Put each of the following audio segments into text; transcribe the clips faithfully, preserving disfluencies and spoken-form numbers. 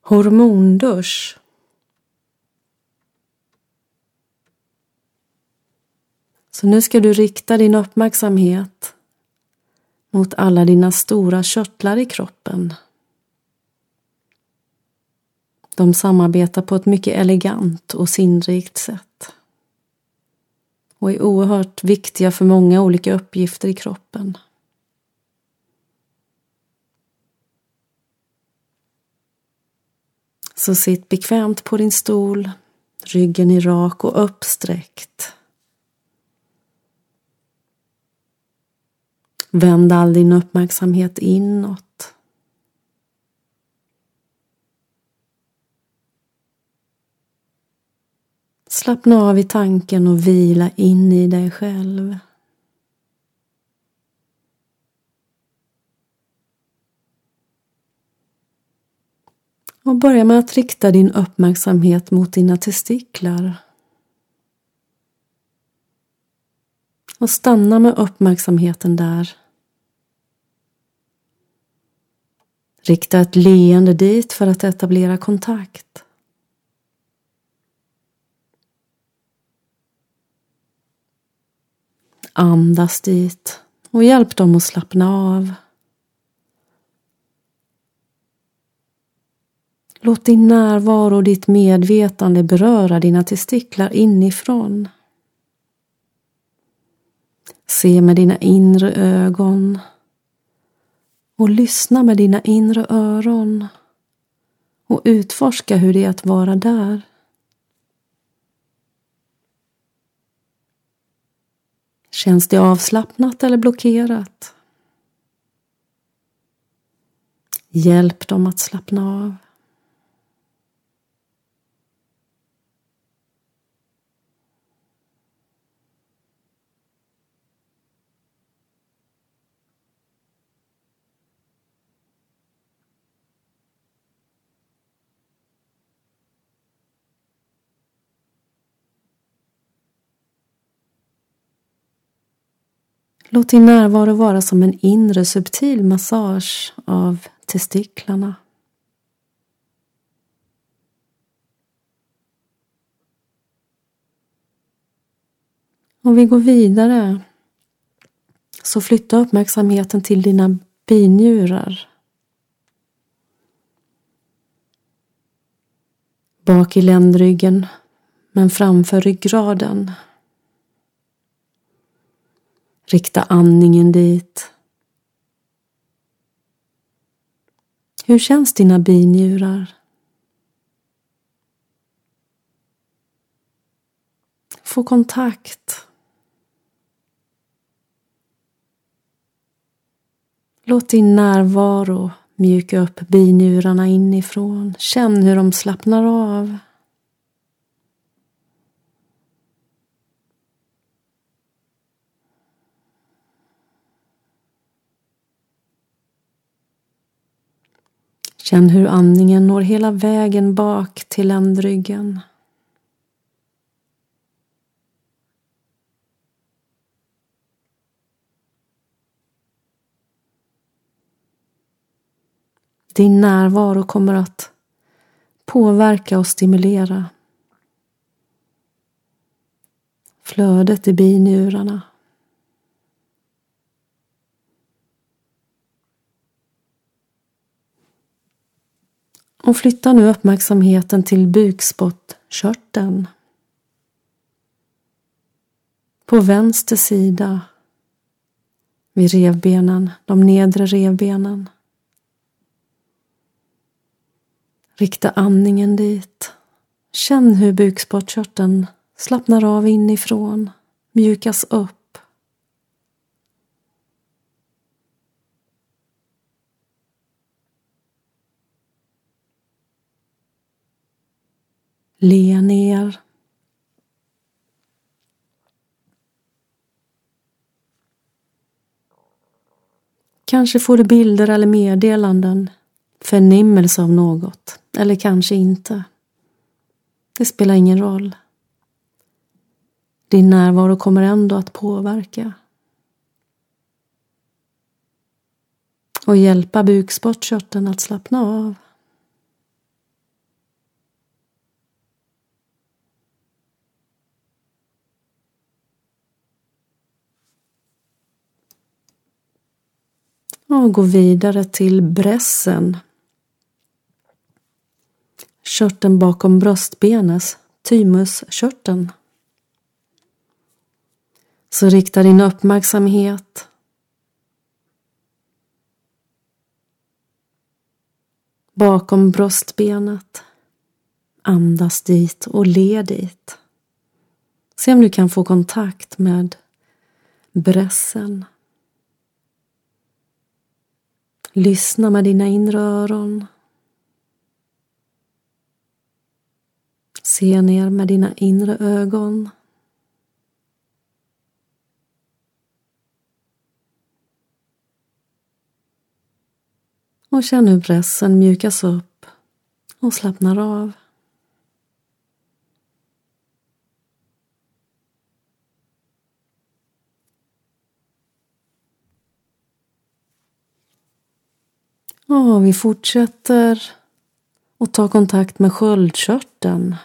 Hormondusch. Så nu ska du rikta din uppmärksamhet mot alla dina stora körtlar i kroppen. De samarbetar på ett mycket elegant och sinnrikt sätt. Och är oerhört viktiga för många olika uppgifter i kroppen. Så sitt bekvämt på din stol, ryggen är rak och uppsträckt. Vänd all din uppmärksamhet inåt. Slappna av i tanken och vila in i dig själv. Och börja med att rikta din uppmärksamhet mot dina testiklar. Och stanna med uppmärksamheten där. Rikta ett leende dit för att etablera kontakt. Andas dit och hjälp dem att slappna av. Låt din närvaro och ditt medvetande beröra dina testiklar inifrån. Se med dina inre ögon och lyssna med dina inre öron och utforska hur det är att vara där. Känns det avslappnat eller blockerat? Hjälp dem att slappna av. Låt din närvaro vara som en inre subtil massage av testiklarna. Och vi går vidare. Så flytta uppmärksamheten till dina binjurar. Bak i ländryggen, men framför ryggraden. Rikta andningen dit. Hur känns dina binjurar? Få kontakt. Låt din närvaro mjuka upp binjurarna inifrån. Känn hur de slappnar av. Känn hur andningen når hela vägen bak till ländryggen. Din närvaro kommer att påverka och stimulera flödet i binjurarna. Och flytta nu uppmärksamheten till bukspottkörteln. På vänster sida vid revbenen, de nedre revbenen. Rikta andningen dit. Känn hur bukspottkörteln slappnar av inifrån, mjukas upp. Le ner. Kanske får du bilder eller meddelanden, förnimmelse av något, eller kanske inte. Det spelar ingen roll. Din närvaro kommer ändå att påverka. Och hjälpa bukspottkörteln att slappna av. Och gå vidare till brässen. Körteln bakom bröstbenet, thymuskörteln. Så rikta din uppmärksamhet bakom bröstbenet. Andas dit och le dit. Se om du kan få kontakt med brässen. Lyssna med dina inre öron. Se ner med dina inre ögon. Och känn hur brässen mjukas upp och slappnar av. Och vi fortsätter att ta kontakt med sköldkörteln.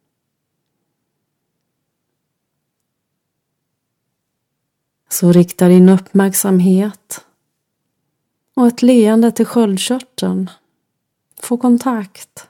Så rikta din uppmärksamhet och ett leende till sköldkörteln. Få kontakt.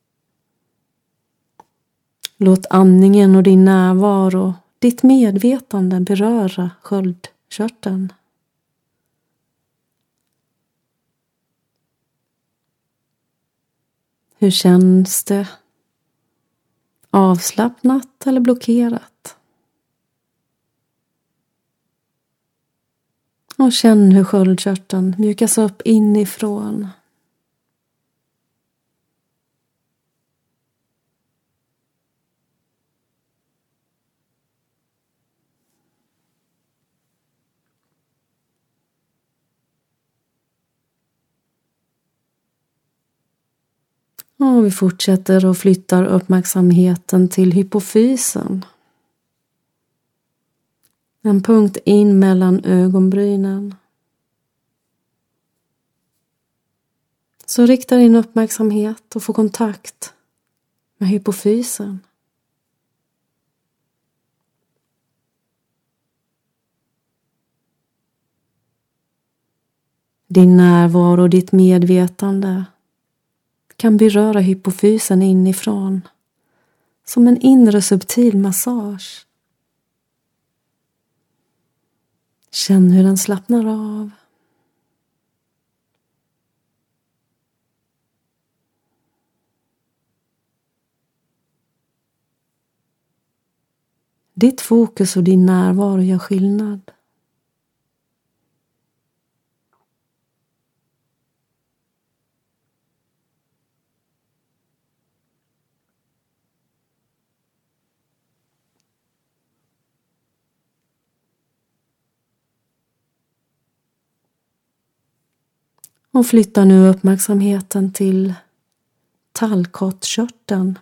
Låt andningen och din närvaro, ditt medvetande beröra sköldkörteln. Hur känns det? Avslappnat eller blockerat? Och känn hur sköldkörteln mjukas upp inifrån. Och vi fortsätter och flyttar uppmärksamheten till hypofysen. En punkt in mellan ögonbrynen. Så rikta din uppmärksamhet och få kontakt med hypofysen. Din närvaro och ditt medvetande kan beröra hypofysen inifrån som en inre subtil massage. Känn hur den slappnar av. Ditt fokus och din närvaro gör skillnad. Och flytta nu uppmärksamheten till tallkottkörteln.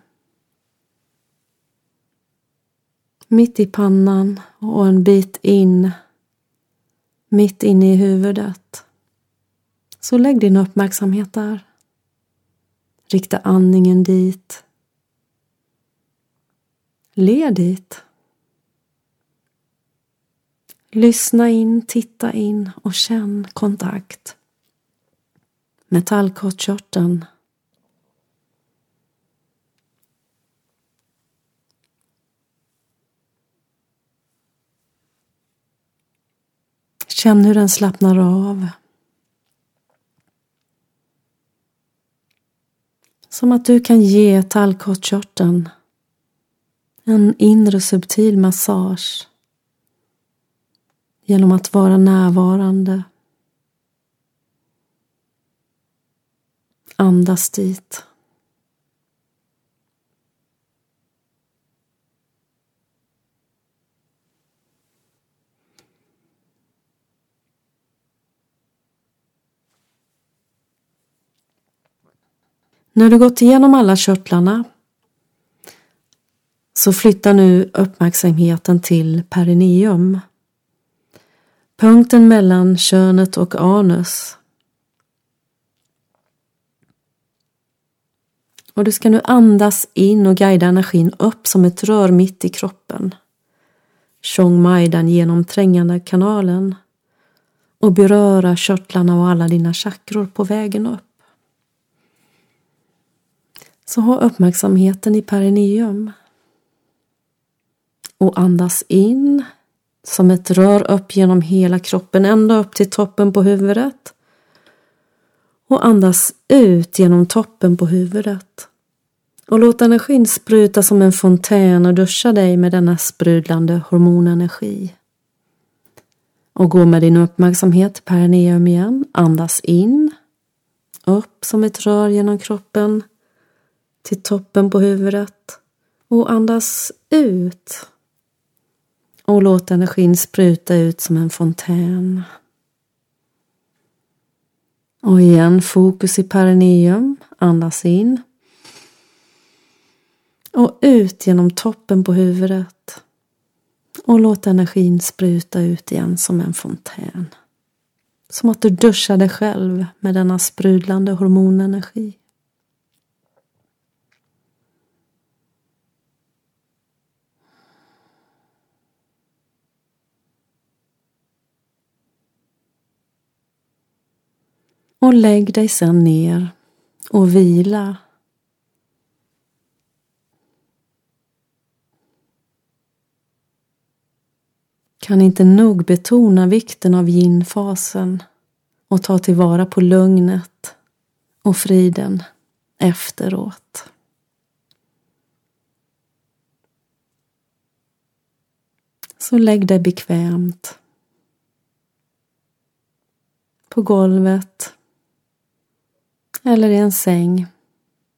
Mitt i pannan och en bit in, mitt inne i huvudet. Så lägg din uppmärksamhet där. Rikta andningen dit. Le dit. Lyssna in, titta in och känn kontakt med tallkottkörteln. Känn hur den slappnar av. Som att du kan ge tallkottkörteln en inre subtil massage genom att vara närvarande. Andas dit. När du gått igenom alla körtlarna så flytta nu uppmärksamheten till perineum. Punkten mellan könet och anus. Och du ska nu andas in och guida energin upp som ett rör mitt i kroppen. Chong Mai, den genomträngande kanalen. och beröra körtlarna och alla dina chakror på vägen upp. Så ha uppmärksamheten i perineum. Och andas in som ett rör upp genom hela kroppen ända upp till toppen på huvudet. Och andas ut genom toppen på huvudet. Och låt energin spruta som en fontän och duscha dig med denna sprudlande hormonenergi. Och gå med din uppmärksamhet perineum igen. Andas in. Upp som ett rör genom kroppen. Till toppen på huvudet. Och andas ut. Och låt energin spruta ut som en fontän. Och igen fokus i perineum. Andas in. Och ut genom toppen på huvudet. Och låt energin spruta ut igen som en fontän. Som att du duschar dig själv med denna sprudlande hormonenergi. Och lägg dig sedan ner och vila. Kan inte nog betona vikten av yin-fasen och ta tillvara på lugnet och friden efteråt. Så lägg dig bekvämt på golvet eller i en säng.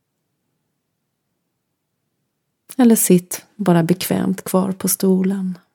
Eller sitt bara bekvämt kvar på stolen.